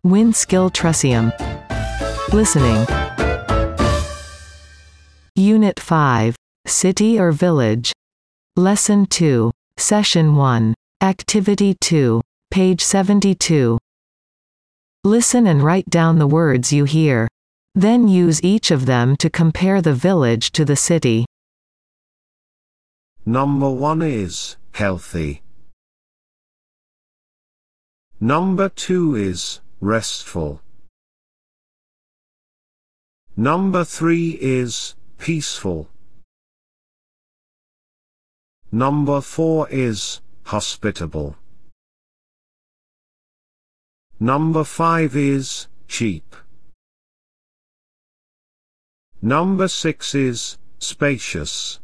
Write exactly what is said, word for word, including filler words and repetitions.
Win-Skill Tresium. Listening. Unit five. City or Village. Lesson two. Session one. Activity two. Page seventy-two. Listen and write down the words you hear. Then use each of them to compare the village to the city. Number one is healthy. Number two is restful. Number three is peaceful. Number four is hospitable. Number five is cheap. Number six is spacious.